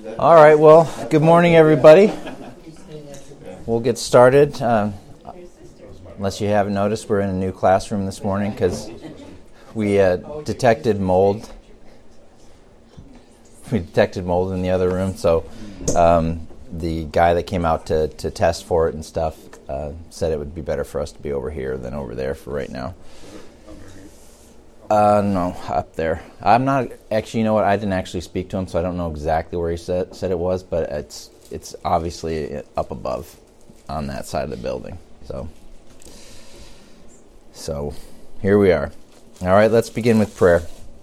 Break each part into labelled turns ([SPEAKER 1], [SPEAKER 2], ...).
[SPEAKER 1] All right, well, good morning, everybody. We'll get started. Unless you haven't noticed, we're in a new classroom this morning because we detected mold. We detected mold in the other room, so the guy that came out to test for it and stuff said it would be better for us to be over here than over there for right now. No, up there. I'm not actually. You know what? I didn't actually speak to him, so I don't know exactly where he said it was, but it's obviously up above on that side of the building. So here we are. All right, let's begin with prayer.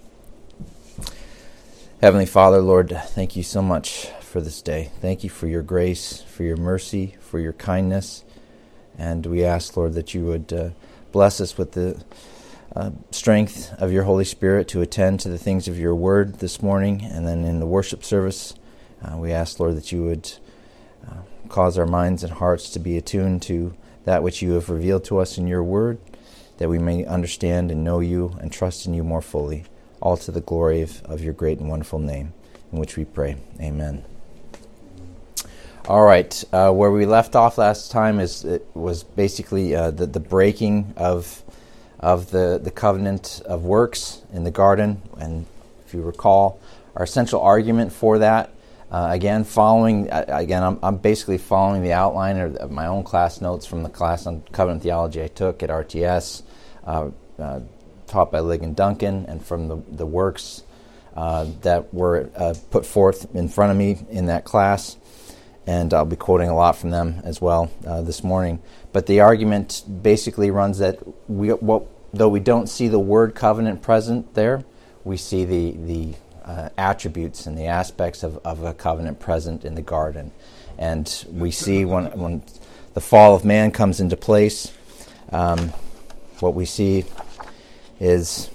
[SPEAKER 1] Heavenly Father, Lord, thank you so much for this day. Thank you for your grace, for your mercy, for your kindness, and we ask, Lord, that you would bless us with the strength of your Holy Spirit to attend to the things of your word this morning. And then in the worship service, we ask, Lord, that you would cause our minds and hearts to be attuned to that which you have revealed to us in your word, that we may understand and know you and trust in you more fully, all to the glory of your great and wonderful name, in which we pray. Amen. All right, where we left off last time was basically the breaking of the covenant of works in the garden. And if you recall, our essential argument for that, I'm basically following the outline of my own class notes from the class on covenant theology I took at RTS, taught by Ligon Duncan, and from the works that were put forth in front of me in that class. And I'll be quoting a lot from them as well this morning. But the argument basically runs that though we don't see the word covenant present there, we see the attributes and the aspects of a covenant present in the garden. And we see when the fall of man comes into place, what we see is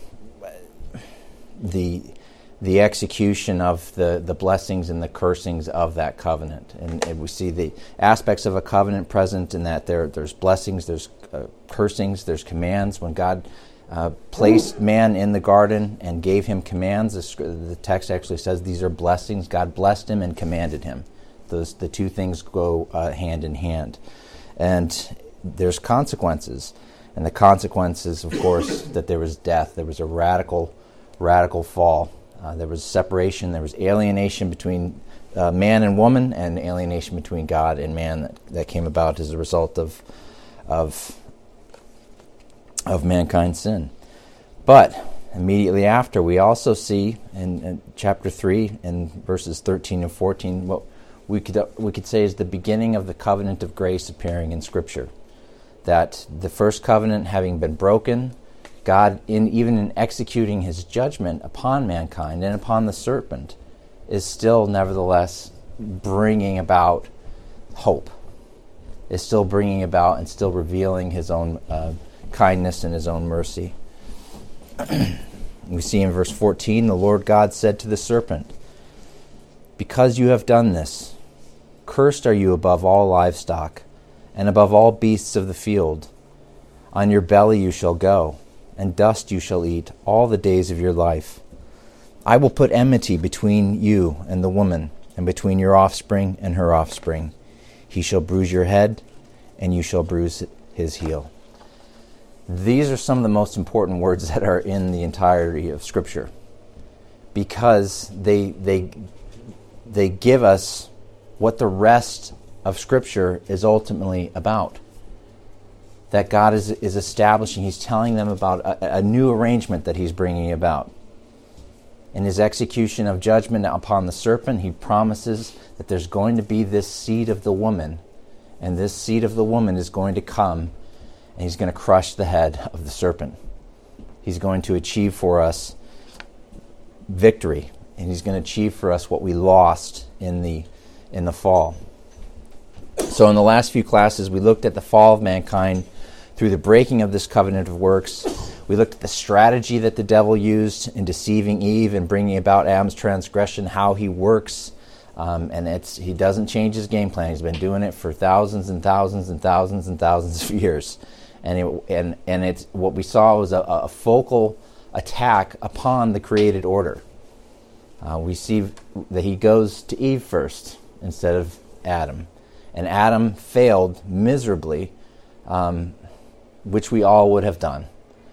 [SPEAKER 1] the execution of the blessings and the cursings of that covenant. And we see the aspects of a covenant present in that there's blessings, there's cursings, there's commands. When God placed man in the garden and gave him commands, the text actually says these are blessings. God blessed him and commanded him. The two things go hand in hand. And there's consequences. And the consequences, of course, that there was death. There was a radical fall. There was separation. There was alienation between man and woman, and alienation between God and man that came about as a result of mankind's sin. But immediately after, we also see in chapter 3, in verses 13 and 14, what we could say is the beginning of the covenant of grace appearing in Scripture. That the first covenant having been broken, God, even in executing his judgment upon mankind and upon the serpent, is still nevertheless bringing about hope, is still bringing about and still revealing his own kindness and his own mercy. We see in verse 14, the Lord God said to the serpent, "Because you have done this, cursed are you above all livestock, and above all beasts of the field. On your belly you shall go, and dust you shall eat all the days of your life. I will put enmity between you and the woman, and between your offspring and her offspring. He shall bruise your head, and you shall bruise his heel." These are some of the most important words that are in the entirety of Scripture, because they give us what the rest of Scripture is ultimately about. That God is establishing, he's telling them about a new arrangement that he's bringing about. In his execution of judgment upon the serpent, he promises that there's going to be this seed of the woman, and this seed of the woman is going to come, and he's going to crush the head of the serpent. He's going to achieve for us victory, and he's going to achieve for us what we lost in the fall. So in the last few classes, we looked at the fall of mankind through the breaking of this covenant of works. We looked at the strategy that the devil used in deceiving Eve and bringing about Adam's transgression, how he works. He doesn't change his game plan. He's been doing it for thousands and thousands and thousands and thousands of years. And it's what we saw was a focal attack upon the created order. We see that he goes to Eve first instead of Adam. And Adam failed miserably, which we all would have done,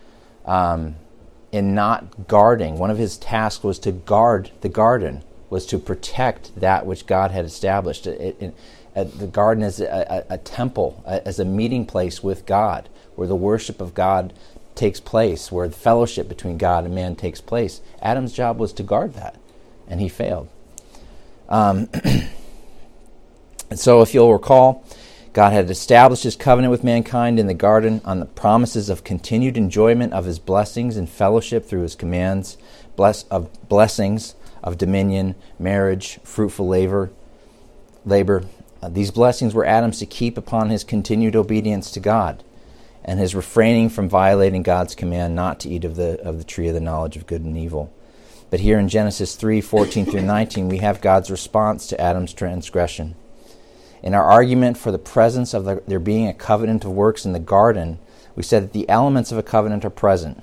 [SPEAKER 1] in not guarding. One of his tasks was to guard the garden, was to protect that which God had established. The garden is a temple, as a meeting place with God, where the worship of God takes place, where the fellowship between God and man takes place. Adam's job was to guard that, and he failed. And so if you'll recall, God had established his covenant with mankind in the garden on the promises of continued enjoyment of his blessings and fellowship through his commands, blessings of dominion, marriage, fruitful labor. These blessings were Adam's to keep upon his continued obedience to God and his refraining from violating God's command not to eat of the tree of the knowledge of good and evil. But here in Genesis 3:14 through 19, we have God's response to Adam's transgression. In our argument for the presence of there being a covenant of works in the garden, we said that the elements of a covenant are present.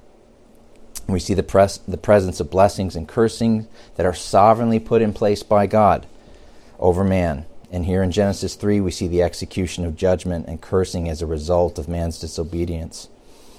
[SPEAKER 1] We see the presence of blessings and cursing that are sovereignly put in place by God over man. And here in Genesis 3, we see the execution of judgment and cursing as a result of man's disobedience.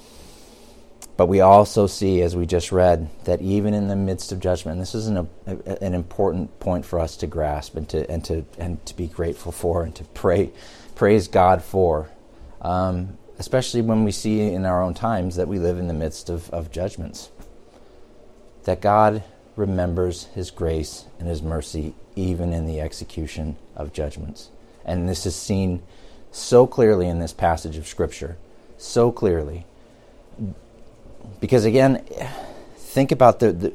[SPEAKER 1] But we also see, as we just read, that even in the midst of judgment, and this is an important point for us to grasp and to be grateful for and to praise God for, especially when we see in our own times that we live in the midst of judgments, that God remembers his grace and his mercy even in the execution of judgments. And this is seen so clearly in this passage of Scripture, so clearly. Because again, think about the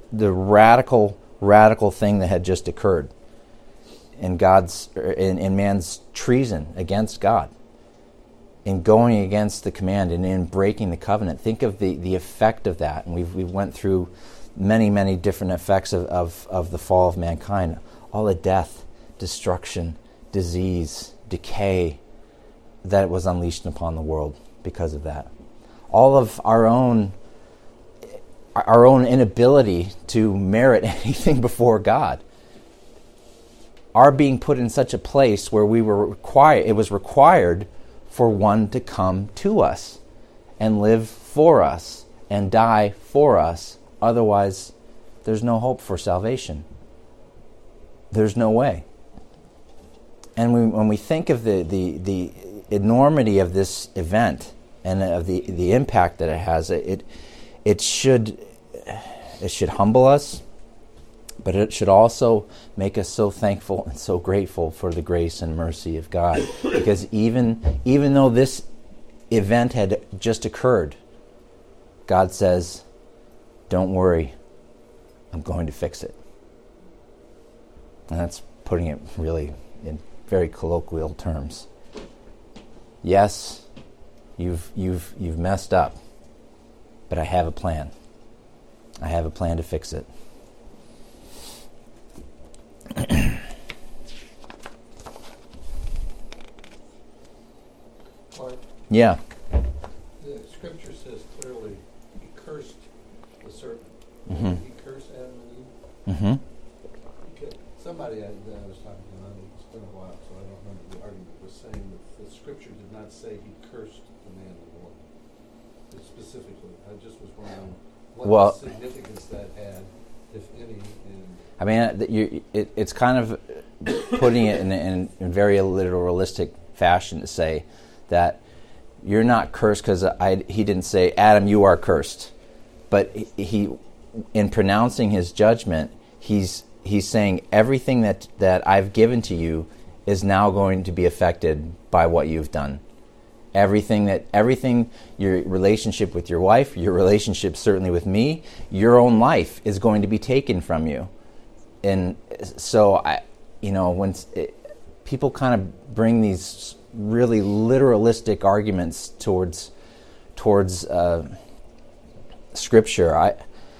[SPEAKER 1] radical thing that had just occurred in man's treason against God, in going against the command and in breaking the covenant. Think of the effect of that, and we went through many different effects of the fall of mankind. All the death, destruction, disease, decay that was unleashed upon the world because of that. All of our own inability to merit anything before God. Our being put in such a place where it was required for one to come to us and live for us and die for us. Otherwise, there's no hope for salvation. There's no way. And when we think of the enormity of this event and of the impact that it has, it should humble us, but it should also make us so thankful and so grateful for the grace and mercy of God. Because even though this event had just occurred, God says, "Don't worry, I'm going to fix it." And that's putting it really in very colloquial terms. Yes, you've messed up, but I have a plan. I have a plan to fix it.
[SPEAKER 2] Mark,
[SPEAKER 1] Yeah.
[SPEAKER 2] the Scripture says clearly, he cursed the serpent.
[SPEAKER 1] Mm-hmm.
[SPEAKER 2] He cursed Adam and Eve.
[SPEAKER 1] Mm-hmm.
[SPEAKER 2] Okay. Somebody I was talking to, it's been a while, so I don't remember the argument, was saying that the Scripture did not say he cursed the man and the woman. Specifically, I just was wondering what significance that had, if any.
[SPEAKER 1] I mean, it's kind of putting it in very literalistic fashion to say that you're not cursed because he didn't say, "Adam, you are cursed," but he, in pronouncing his judgment, he's saying everything that I've given to you is now going to be affected by what you've done. Everything, your relationship with your wife, your relationship certainly with me, your own life is going to be taken from you. And so, people kind of bring these really literalistic arguments towards Scripture. I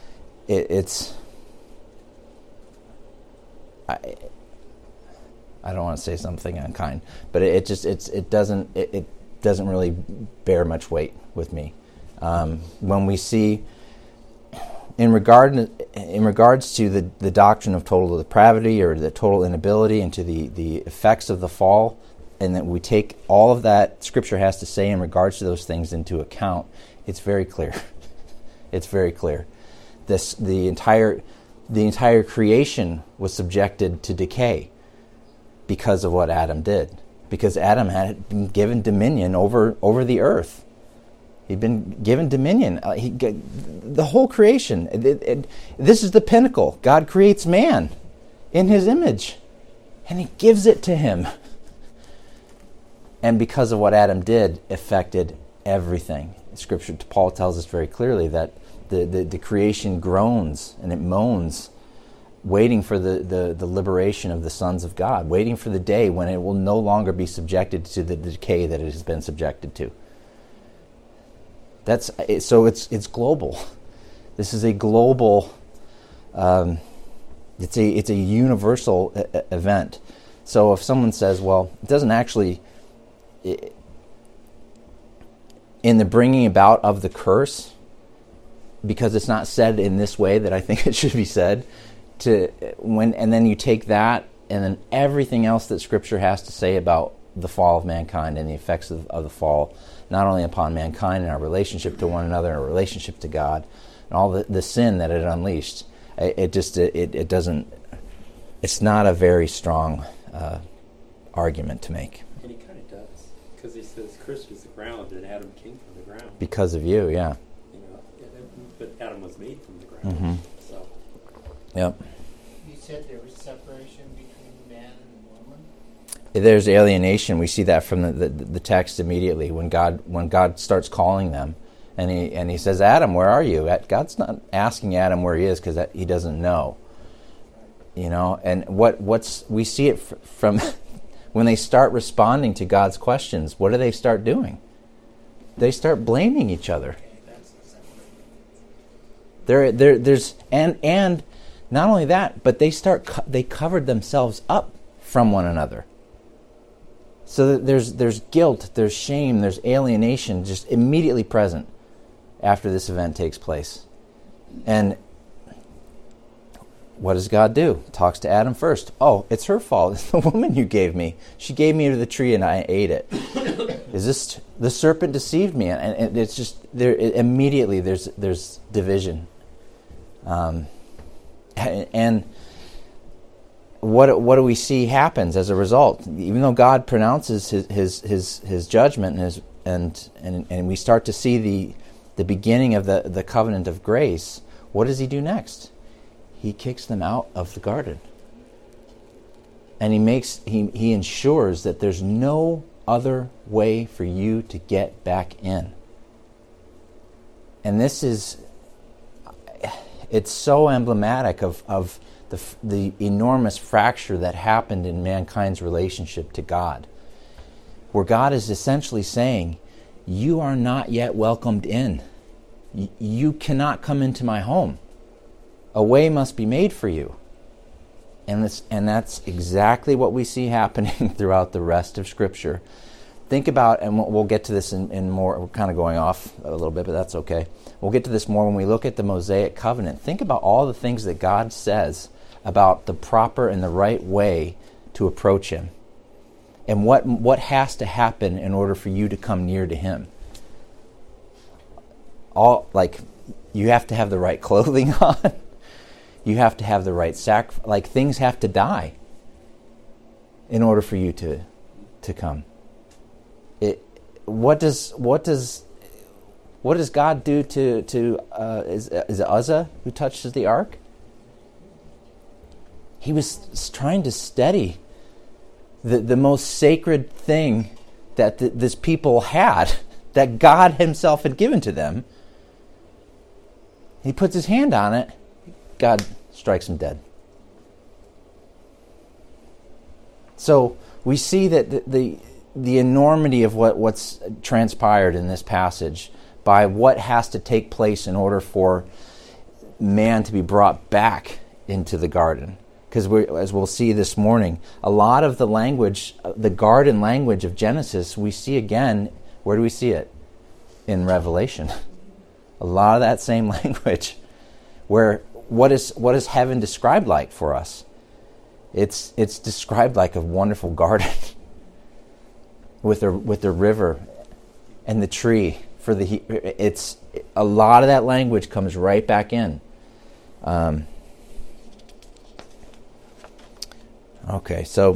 [SPEAKER 1] don't want to say something unkind, but it doesn't really bear much weight with me. When we see, in regard in regards to the doctrine of total depravity or the total inability and to the effects of the fall, and that we take all of that Scripture has to say in regards to those things into account, it's very clear. It's very clear. The entire creation was subjected to decay because of what Adam did. Because Adam had been given dominion over the earth. He'd been given dominion. The whole creation. This is the pinnacle. God creates man in His image, and He gives it to him. And because of what Adam did, affected everything. Scripture, Paul tells us very clearly that the creation groans and it moans, waiting for the liberation of the sons of God, waiting for the day when it will no longer be subjected to the decay that it has been subjected to. So it's global. This is a global. It's a universal event. So if someone says, "Well, it doesn't actually," in the bringing about of the curse, because it's not said in this way that I think it should be said, and then you take that and then everything else that Scripture has to say about the fall of mankind and the effects of the fall, not only upon mankind and our relationship to one another and our relationship to God, and all the sin that it unleashed, it doesn't. It's not a very strong argument to make.
[SPEAKER 3] And he kind of does, because he says, "Cursed is the ground, and Adam came from the ground."
[SPEAKER 1] Because of you, yeah.
[SPEAKER 3] But Adam was made from the ground.
[SPEAKER 1] Mm-hmm.
[SPEAKER 3] So.
[SPEAKER 1] Yep.
[SPEAKER 4] You said there was separation between man and woman?
[SPEAKER 1] There's alienation. We see that from the text immediately when God starts calling them, and he says, "Adam, where are you?" God's not asking Adam where he is because he doesn't know. And we see it from when they start responding to God's questions. What do they start doing? They start blaming each other. There's not only that, but they covered themselves up from one another. So that there's guilt, there's shame, there's alienation just immediately present after this event takes place. And what does God do? Talks to Adam first. "Oh, it's her fault. It's the woman you gave me. She gave me the tree and I ate it. Is this the serpent deceived me?" And it's just there immediately. There's division. And what do we see happens as a result? Even though God pronounces his judgment and we start to see the beginning of the covenant of grace, what does He do next? He kicks them out of the garden, and he ensures that there's no other way for you to get back in. And it's so emblematic of the enormous fracture that happened in mankind's relationship to God, where God is essentially saying, "You are not yet welcomed in. You cannot come into my home. A way must be made for you." And that's exactly what we see happening throughout the rest of Scripture. Think about, and we'll get to this in more, we're kind of going off a little bit, but that's okay. We'll get to this more when we look at the Mosaic covenant. Think about all the things that God says about the proper and the right way to approach Him. And what has to happen in order for you to come near to Him. You have to have the right clothing on. You have to have the right sacrifice. Things have to die in order for you to come. What does God do to is it Uzzah who touches the ark? He was trying to steady the most sacred thing that this people had, that God Himself had given to them. He puts his hand on it. God strikes him dead. So we see that the enormity of what's transpired in this passage by what has to take place in order for man to be brought back into the garden. Because as we'll see this morning, a lot of the language, the garden language of Genesis, we see again, where do we see it? In Revelation. A lot of that same language, where what is heaven described like for us? It's described like a wonderful garden with the river and the tree for the heat. It's a lot of that language comes right back in. Okay, so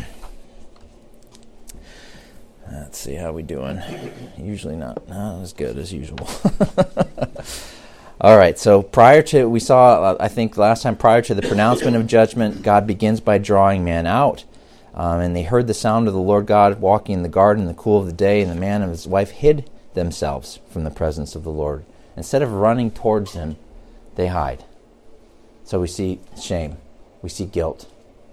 [SPEAKER 1] let's see how we doing. Usually not as good as usual. All right, so we saw, I think last time, prior to the pronouncement of judgment, God begins by drawing man out. And they heard the sound of the Lord God walking in the garden in the cool of the day, and the man and his wife hid themselves from the presence of the Lord. Instead of running towards him, they hide. So we see shame. We see guilt.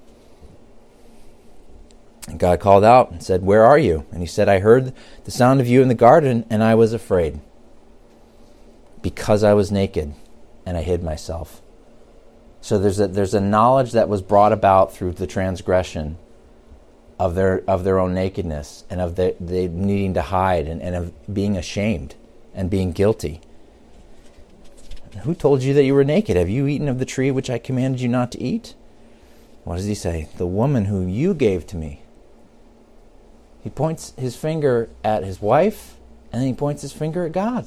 [SPEAKER 1] And God called out and said, "Where are you?" And he said, "I heard the sound of you in the garden, and I was afraid, because I was naked, and I hid myself." So there's a knowledge that was brought about through the transgression of their own nakedness, and of the needing to hide, and of being ashamed and being guilty. "Who told you that you were naked? Have you eaten of the tree which I commanded you not to eat?" What does he say? "The woman whom you gave to me." He points his finger at his wife, and then he points his finger at God.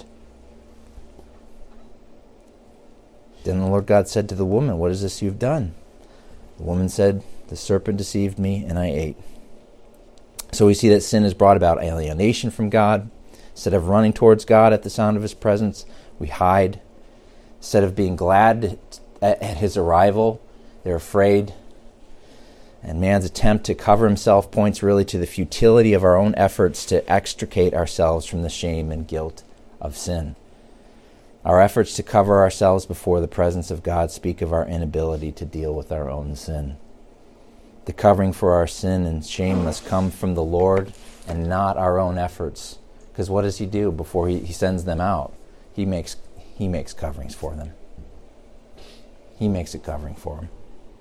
[SPEAKER 1] Then the Lord God said to the woman, "What is this you've done?" The woman said, "The serpent deceived me, and I ate." So we see that sin has brought about alienation from God. Instead of running towards God at the sound of his presence, we hide. Instead of being glad at his arrival, they're afraid. And man's attempt to cover himself points really to the futility of our own efforts to extricate ourselves from the shame and guilt of sin. Our efforts to cover ourselves before the presence of God speak of our inability to deal with our own sin. The covering for our sin and shame must come from the Lord and not our own efforts. Because what does he do before he sends them out? He makes coverings for them. He makes a covering for them.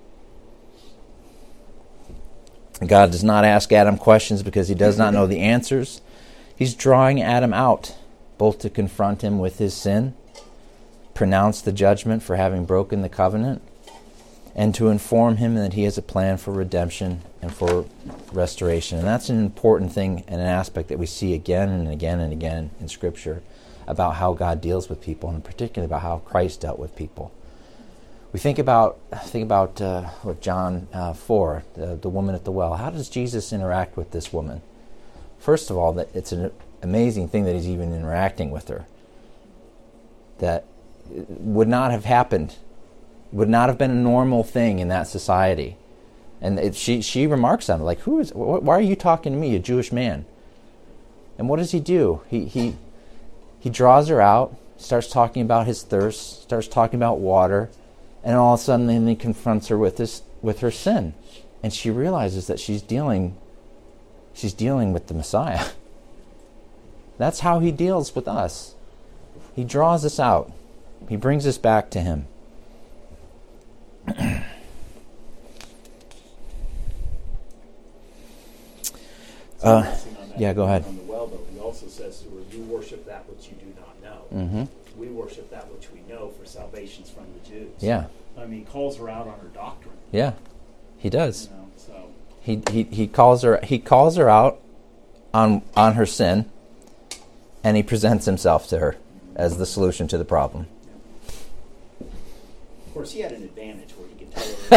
[SPEAKER 1] God does not ask Adam questions because he does not know the answers. He's drawing Adam out, both to confront him with his sin, pronounce the judgment for having broken the covenant, and to inform him that he has a plan for redemption and for restoration. And that's an important thing and an aspect that we see again and again and again in Scripture about how God deals with people, and particularly about how Christ dealt with people. We think about what John 4, the woman at the well. How does Jesus interact with this woman? First of all, that it's an amazing thing that he's even interacting with her. That would not have happened, would not have been a normal thing in that society. And she remarks on it, like, why are you talking to me, a Jewish man? And what does he do? He draws her out, starts talking about his thirst, starts talking about water, and all of a sudden then he confronts her with her sin. And she realizes that she's dealing with the Messiah. That's how he deals with us. He draws us out. He brings us back to him. Yeah, go ahead.
[SPEAKER 5] On the well, though, he also says to her, "You worship that which you do not know.
[SPEAKER 1] Mm-hmm.
[SPEAKER 5] We worship that which we know, for salvation's from the Jews."
[SPEAKER 1] Yeah.
[SPEAKER 5] I mean, he calls her out on her doctrine.
[SPEAKER 1] Yeah, he does.
[SPEAKER 5] So
[SPEAKER 1] He calls her out on her sin, and he presents himself to her as the solution to the problem.
[SPEAKER 5] Of course, he had an advantage where he could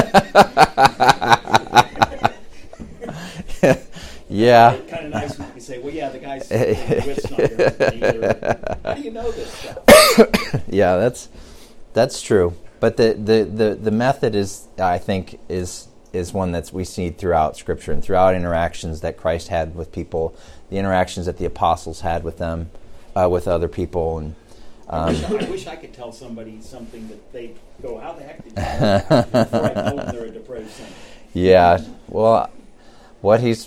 [SPEAKER 5] tell her.
[SPEAKER 1] Yeah.
[SPEAKER 5] Kind of nice when you can say, "Well, yeah, the guy's wit's not here either." How do you know this stuff?
[SPEAKER 1] Yeah, that's true. But the method is, I think, is one that we see throughout Scripture and throughout interactions that Christ had with people, the interactions that the apostles had with them, with other people. And
[SPEAKER 5] I wish I could tell somebody something that they go, "How the heck did you know that?" Before I tell them they're a depraved sinner.
[SPEAKER 1] Yeah. Well, what he's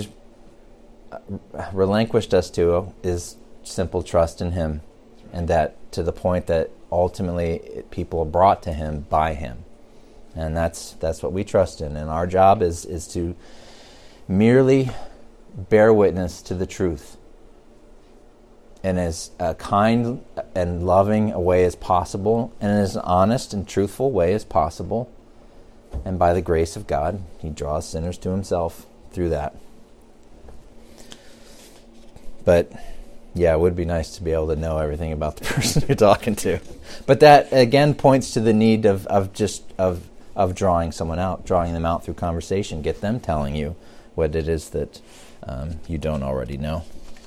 [SPEAKER 1] relinquished us to is simple trust in him, and that to the point that ultimately people are brought to him by him. And that's what we trust in. And our job is to merely bear witness to the truth in as kind and loving a way as possible, and in as honest and truthful way as possible. And by the grace of God, he draws sinners to himself through that. But yeah, it would be nice to be able to know everything about the person you're talking to. But that again points to the need of drawing someone out, drawing them out through conversation, get them telling you what it is that you don't already know.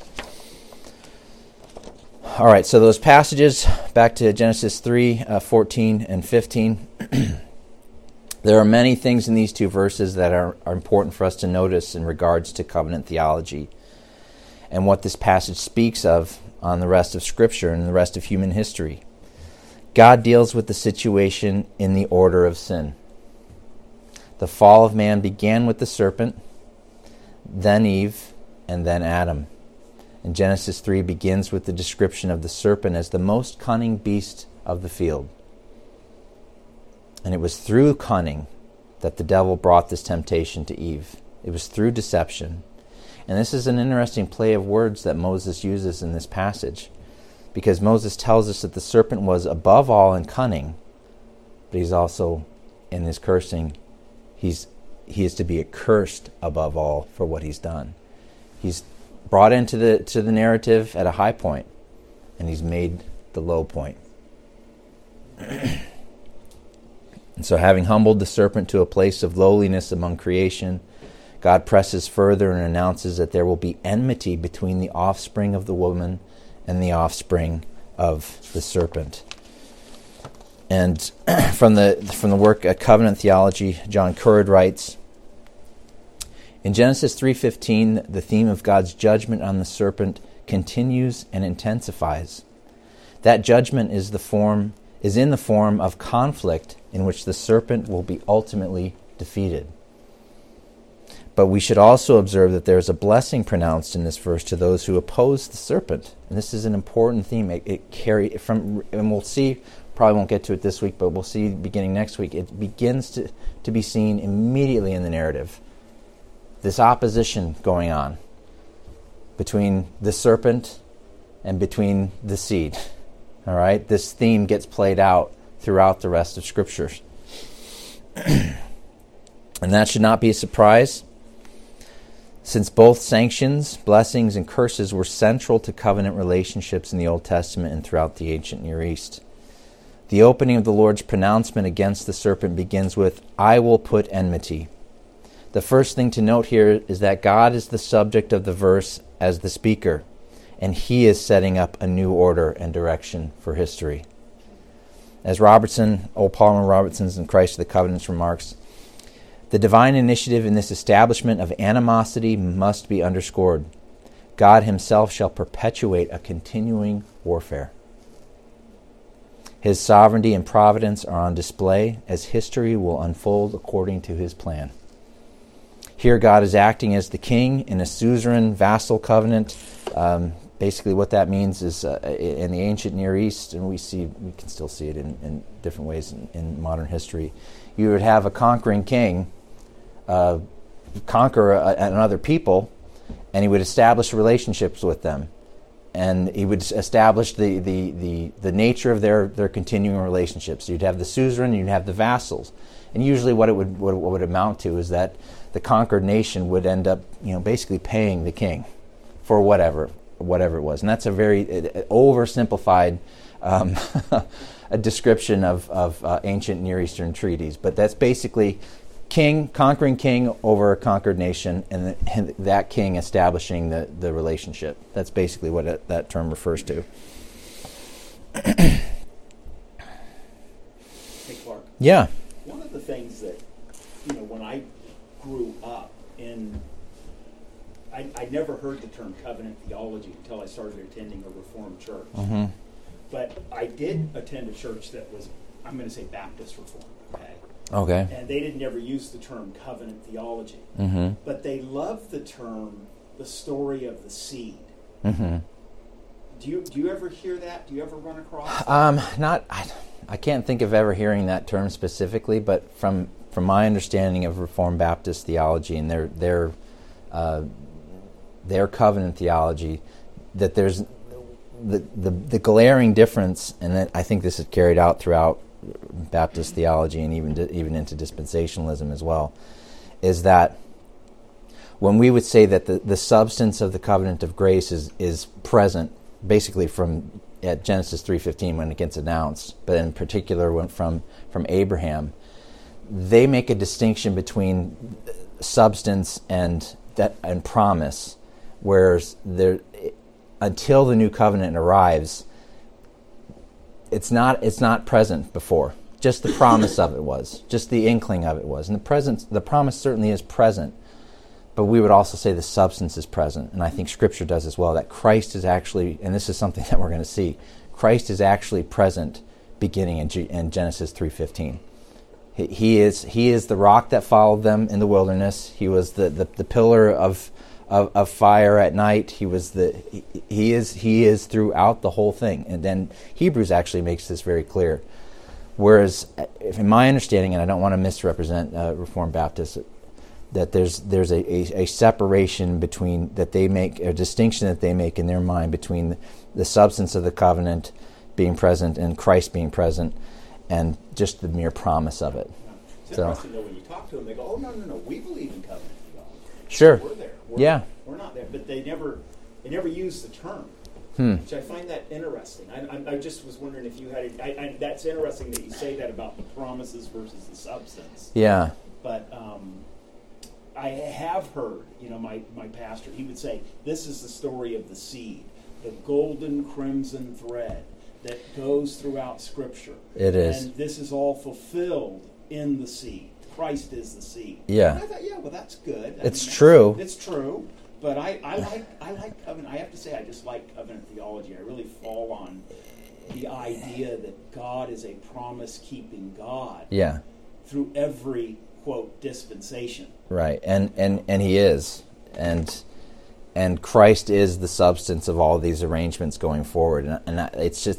[SPEAKER 1] All right, so those passages, back to Genesis 3, 14 and 15. There are many things in these two verses that are important for us to notice in regards to covenant theology and what this passage speaks of on the rest of Scripture and the rest of human history. God deals with the situation in the order of sin. The fall of man began with the serpent, then Eve, and then Adam. And Genesis 3 begins with the description of the serpent as the most cunning beast of the field. And it was through cunning that the devil brought this temptation to Eve. It was through deception. And this is an interesting play of words that Moses uses in this passage, because Moses tells us that the serpent was above all in cunning, but he's also, in his cursing, he is to be accursed above all for what he's done. He's brought into the narrative at a high point, and he's made the low point. And so, having humbled the serpent to a place of lowliness among creation, God presses further and announces that there will be enmity between the offspring of the woman and the offspring of the serpent. And from the work Covenant Theology, John Currid writes, in Genesis 3:15, the theme of God's judgment on the serpent continues and intensifies. That judgment is in the form of conflict in which the serpent will be ultimately defeated. But we should also observe that there is a blessing pronounced in this verse to those who oppose the serpent. And this is an important theme. And we'll see, probably won't get to it this week, but we'll see beginning next week. It begins to be seen immediately in the narrative. This opposition going on between the serpent and between the seed. All right? This theme gets played out throughout the rest of Scriptures. And that should not be a surprise, since both sanctions, blessings, and curses were central to covenant relationships in the Old Testament and throughout the ancient Near East. The opening of the Lord's pronouncement against the serpent begins with, I will put enmity. The first thing to note here is that God is the subject of the verse as the speaker, and he is setting up a new order and direction for history. As O. Palmer Robertson's in Christ of the Covenants remarks, the divine initiative in this establishment of animosity must be underscored. God himself shall perpetuate a continuing warfare. His sovereignty and providence are on display as history will unfold according to his plan. Here God is acting as the king in a suzerain vassal covenant. Basically what that means is in the ancient Near East, and we can still see it in different ways in modern history, you would have a conquering king conquer another people, and he would establish relationships with them, and he would establish the nature of their continuing relationships. You'd have the suzerain, you'd have the vassals, and usually what it would amount to is that the conquered nation would end up, basically paying the king for whatever it was, and that's a very oversimplified a description of ancient Near Eastern treaties, but that's basically conquering king over a conquered nation, and that king establishing the relationship. That's basically what that term refers to.
[SPEAKER 5] Hey, Clark.
[SPEAKER 1] Yeah.
[SPEAKER 5] One of the things that, when I grew up I never heard the term covenant theology until I started attending a Reformed church.
[SPEAKER 1] Mm-hmm.
[SPEAKER 5] But I did attend a church that was, I'm going to say Baptist Reformed, okay?
[SPEAKER 1] Okay.
[SPEAKER 5] And they didn't ever use the term covenant theology.
[SPEAKER 1] Mm-hmm.
[SPEAKER 5] But they loved the term, the story of the seed.
[SPEAKER 1] Mm-hmm.
[SPEAKER 5] Do you ever hear that? Do you ever run across that?
[SPEAKER 1] I can't think of ever hearing that term specifically, but from my understanding of Reformed Baptist theology and their covenant theology, that there's the glaring difference, and that I think this is carried out throughout Baptist theology and even into dispensationalism as well, is that when we would say that the substance of the covenant of grace is present, basically from at Genesis 3:15 when it gets announced, but in particular when from Abraham, they make a distinction between substance and promise, whereas until the new covenant arrives, it's not present before. Just the promise of it was, just the inkling of it was, and the promise certainly is present. But we would also say the substance is present, and I think Scripture does as well, that Christ is actually, and this is something that we're going to see, Christ is actually present beginning in Genesis 3:15. He is the rock that followed them in the wilderness. He was the pillar of fire at night. He is throughout the whole thing. And then Hebrews actually makes this very clear. Whereas, in my understanding, and I don't want to misrepresent Reformed Baptists, that there's a separation between that they make, a distinction that they make in their mind between the substance of the covenant being present and Christ being present, and just the mere promise of it.
[SPEAKER 5] It's interesting though when you talk to them, they go, "Oh no, we believe in covenant theology.
[SPEAKER 1] Sure,
[SPEAKER 5] we're there. We're not there." But they never use the term, which I find that interesting. I just was wondering if you had. That's interesting that you say that about the promises versus the substance.
[SPEAKER 1] Yeah,
[SPEAKER 5] but. I have heard, my pastor, he would say, this is the story of the seed, the golden crimson thread that goes throughout Scripture.
[SPEAKER 1] It is.
[SPEAKER 5] And this is all fulfilled in the seed. Christ is the seed.
[SPEAKER 1] Yeah.
[SPEAKER 5] And I thought, well, that's good.
[SPEAKER 1] It's true.
[SPEAKER 5] It's true. But I like covenant. I have to say, I just like covenant theology. I really fall on the idea that God is a promise-keeping God.
[SPEAKER 1] Yeah.
[SPEAKER 5] Through every, quote, dispensation. Right,
[SPEAKER 1] and he is, and Christ is the substance of all these arrangements going forward, and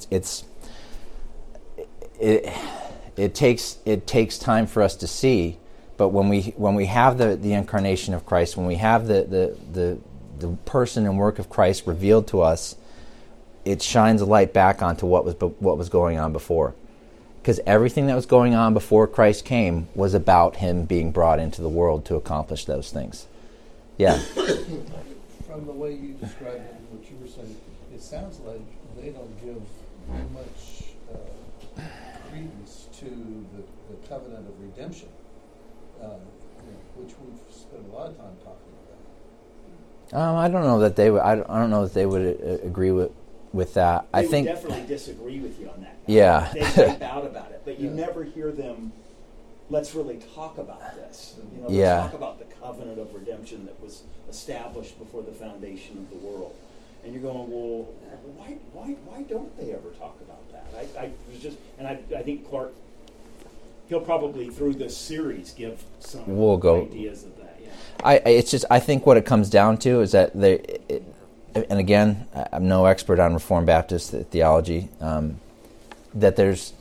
[SPEAKER 1] it takes time for us to see, but when we have the incarnation of Christ, when we have the person and work of Christ revealed to us, it shines a light back onto what was going on before. Because everything that was going on before Christ came was about him being brought into the world to accomplish those things. Yeah.
[SPEAKER 2] From the way you described it and what you were saying, it sounds like they don't give much credence to the covenant of redemption, which we've spent a lot of time talking about.
[SPEAKER 1] I don't know that they would. I don't know that they would agree with that.
[SPEAKER 5] They
[SPEAKER 1] I think
[SPEAKER 5] definitely disagree with you on that.
[SPEAKER 1] Yeah.
[SPEAKER 5] They type out about it, but you never hear them, let's really talk about this. Let's talk about the covenant of redemption that was established before the foundation of the world. And you're going, well, why don't they ever talk about that? I think Clark, he'll probably through this series give some ideas of that. Yeah.
[SPEAKER 1] I think what it comes down to is that and again, I'm no expert on Reformed Baptist theology, that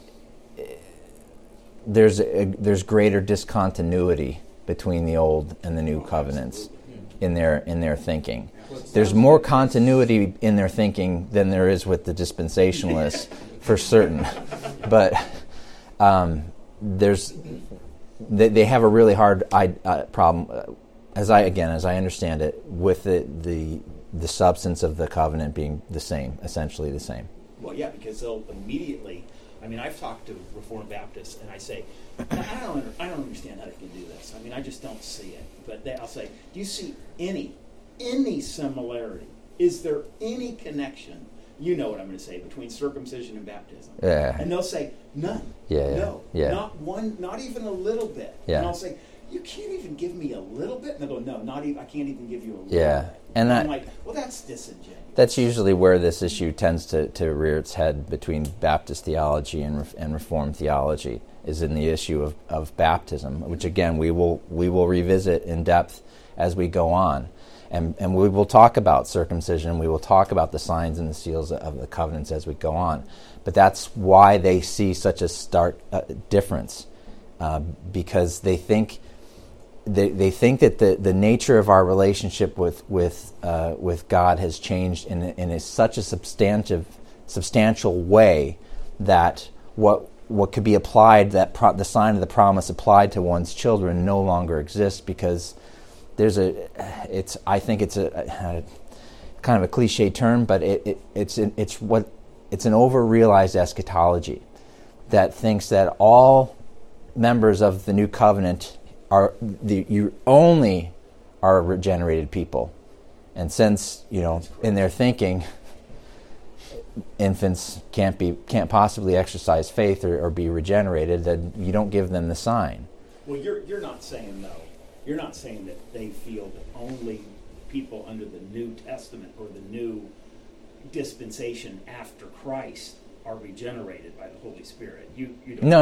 [SPEAKER 1] there's greater discontinuity between the old and the new covenants in their thinking. There's more continuity in their thinking than there is with the dispensationalists, for certain. But they have a really hard problem, as I understand it, with the substance of the covenant being essentially the same.
[SPEAKER 5] Well, yeah, because they'll immediately. I mean, I've talked to Reformed Baptists, and I say, I don't understand how they can do this. I mean, I just don't see it. But I'll say, do you see any similarity? Is there any connection? You know what I'm going to say, between circumcision and baptism.
[SPEAKER 1] Yeah.
[SPEAKER 5] And they'll say, none.
[SPEAKER 1] No.
[SPEAKER 5] Not one, not even a little bit.
[SPEAKER 1] Yeah.
[SPEAKER 5] And I'll say, you can't even give me a little bit? And they'll go, no, not even. I can't even give you a little
[SPEAKER 1] bit.
[SPEAKER 5] And I'm like, well, that's disingenuous.
[SPEAKER 1] That's usually where this issue tends to rear its head between Baptist theology and Reformed theology, is in the issue of baptism, which again we will revisit in depth as we go on, and we will talk about circumcision. We will talk about the signs and the seals of the covenants as we go on. But that's why they see such a stark difference, because they think they think that the nature of our relationship with God has changed in such a substantial way that what could be applied, the sign of the promise applied to one's children, no longer exists, because I think it's a kind of a cliche term, but it's an over-realized eschatology that thinks that all members of the new covenant you only are regenerated people. And since, in their thinking, infants can't possibly exercise faith or be regenerated, then you don't give them the sign.
[SPEAKER 5] Well, you're not saying, though, you're not saying that they feel that only people under the New Testament or the new dispensation after Christ are regenerated by the Holy Spirit. You don't.
[SPEAKER 1] No,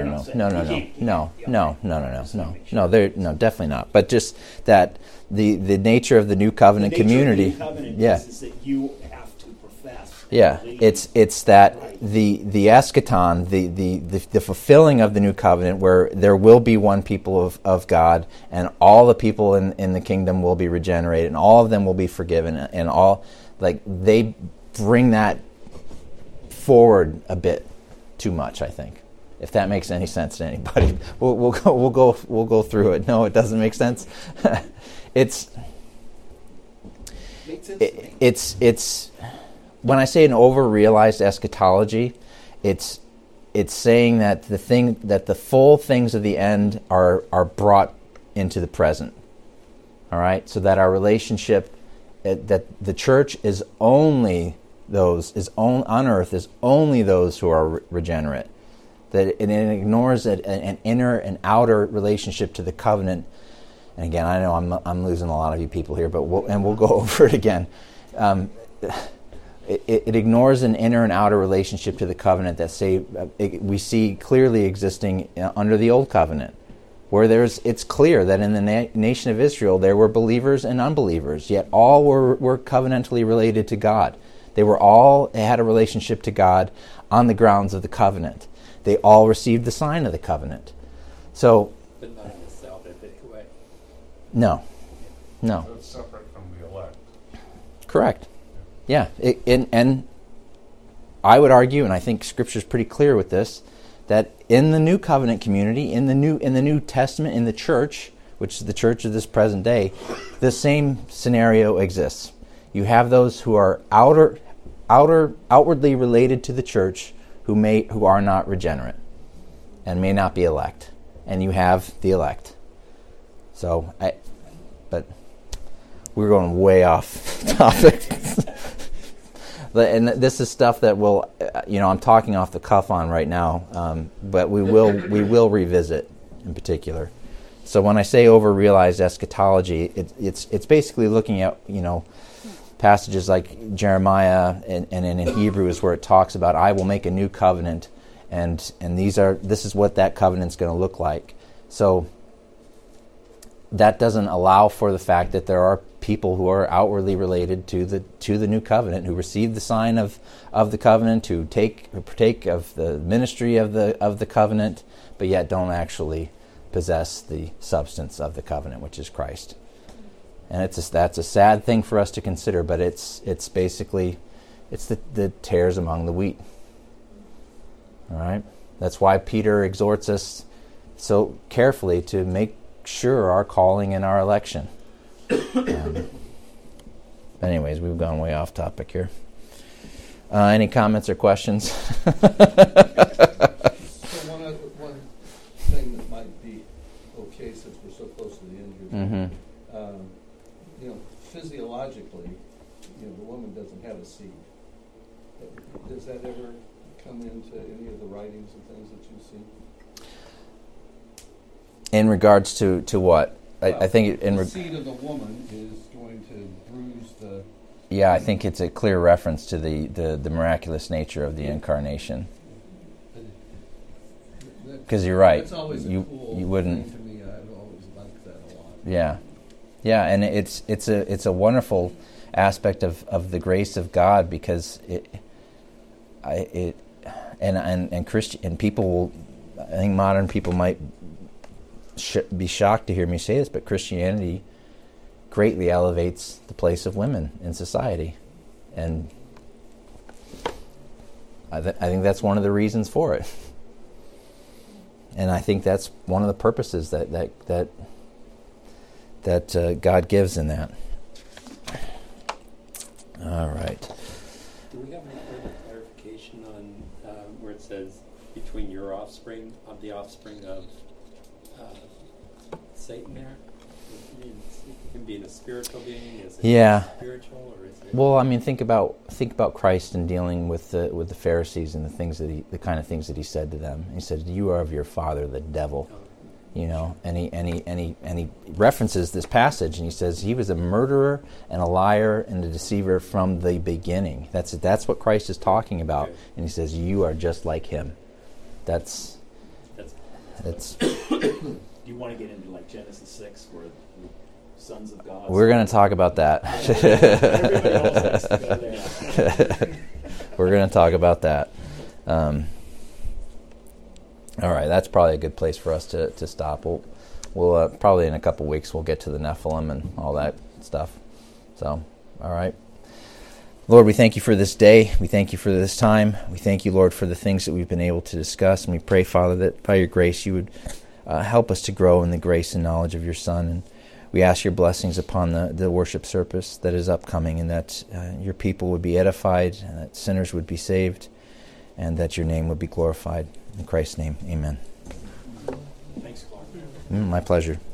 [SPEAKER 1] definitely not. But just that the nature of the new covenant community.
[SPEAKER 5] Of the new covenant is that you have to profess.
[SPEAKER 1] Yeah, it's that right. the eschaton, the fulfilling of the new covenant, where there will be one people of God, and all the people in the kingdom will be regenerated, and all of them will be forgiven, and all they bring that forward a bit too much, I think. If that makes any sense to anybody, we'll go through it. No, it doesn't make sense. It's when I say an over-realized eschatology, it's saying that the full things of the end are brought into the present. All right, so that our relationship, that the church is only on earth is only those who are regenerate. That it ignores an inner and outer relationship to the covenant. And again, I know I'm losing a lot of you people here, but we'll go over it again. It ignores an inner and outer relationship to the covenant that we see clearly existing under the old covenant, where it's clear that in the nation of Israel there were believers and unbelievers, yet all were covenantally related to God. They had a relationship to God on the grounds of the covenant. They all received the sign of the covenant. So,
[SPEAKER 3] but not in a salvific way.
[SPEAKER 1] No.
[SPEAKER 6] So it's separate from the elect.
[SPEAKER 1] Correct. Yeah, and I would argue, and I think Scripture is pretty clear with this, that in the new covenant community, in the New Testament, in the church, which is the church of this present day, the same scenario exists. You have those who are outwardly related to the church who are not regenerate and may not be elect, and you have the elect. But we're going way off topic, and this is stuff that I'm talking off the cuff on right now, but we will revisit in particular. So when I say over-realized eschatology, it's basically looking at passages like Jeremiah and in Hebrews, where it talks about, I will make a new covenant, and this is what that covenant's going to look like. So that doesn't allow for the fact that there are people who are outwardly related to the new covenant, who receive the sign of the covenant, who partake of the ministry of the covenant, but yet don't actually possess the substance of the covenant, which is Christ. And that's a sad thing for us to consider, but it's basically the tares among the wheat. All right? That's why Peter exhorts us so carefully to make sure our calling and our election. Anyways, we've gone way off topic here. Any comments or questions?
[SPEAKER 2] So one thing that might be okay, since we're so close to the end here.
[SPEAKER 1] Mm-hmm.
[SPEAKER 2] Physiologically, the woman doesn't have a seed. Does that ever come into any of the writings and things that you've seen?
[SPEAKER 1] In regards to what? I think
[SPEAKER 2] the seed of the woman is going to bruise the...
[SPEAKER 1] Yeah, I think it's a clear reference to the miraculous nature of the incarnation. Because you're right.
[SPEAKER 2] That's always
[SPEAKER 1] you wouldn't.
[SPEAKER 2] To me, I've always liked that a lot.
[SPEAKER 1] Yeah, and it's a wonderful aspect of the grace of God, because Christian and people will, I think modern people might be shocked to hear me say this, but Christianity greatly elevates the place of women in society. And I think that's one of the reasons for it. And I think that's one of the purposes that God gives in that. All right.
[SPEAKER 3] Do we have any further clarification on where it says between your offspring of the offspring of Satan there? It can be a spiritual being. Is it spiritual, or is it?
[SPEAKER 1] Well, I mean, think about Christ in dealing with the Pharisees and the kind of things that he said to them. He said, "You are of your father, the devil." You know, and he references this passage, and he says he was a murderer and a liar and a deceiver from the beginning. That's what Christ is talking about, okay. And he says you are just like him. That's.
[SPEAKER 5] Do you want to get into like Genesis 6, where the sons of God?
[SPEAKER 1] We're going to talk about that.
[SPEAKER 5] Everybody else has to go there.
[SPEAKER 1] We're going to talk about that. All right, that's probably a good place for us to stop. We'll probably in a couple weeks we'll get to the Nephilim and all that stuff. So, all right. Lord, we thank you for this day. We thank you for this time. We thank you, Lord, for the things that we've been able to discuss. And we pray, Father, that by your grace you would help us to grow in the grace and knowledge of your Son. And we ask your blessings upon the worship service that is upcoming, and that your people would be edified, and that sinners would be saved, and that your name would be glorified. In Christ's name, amen.
[SPEAKER 5] Thanks, Clark.
[SPEAKER 1] My pleasure.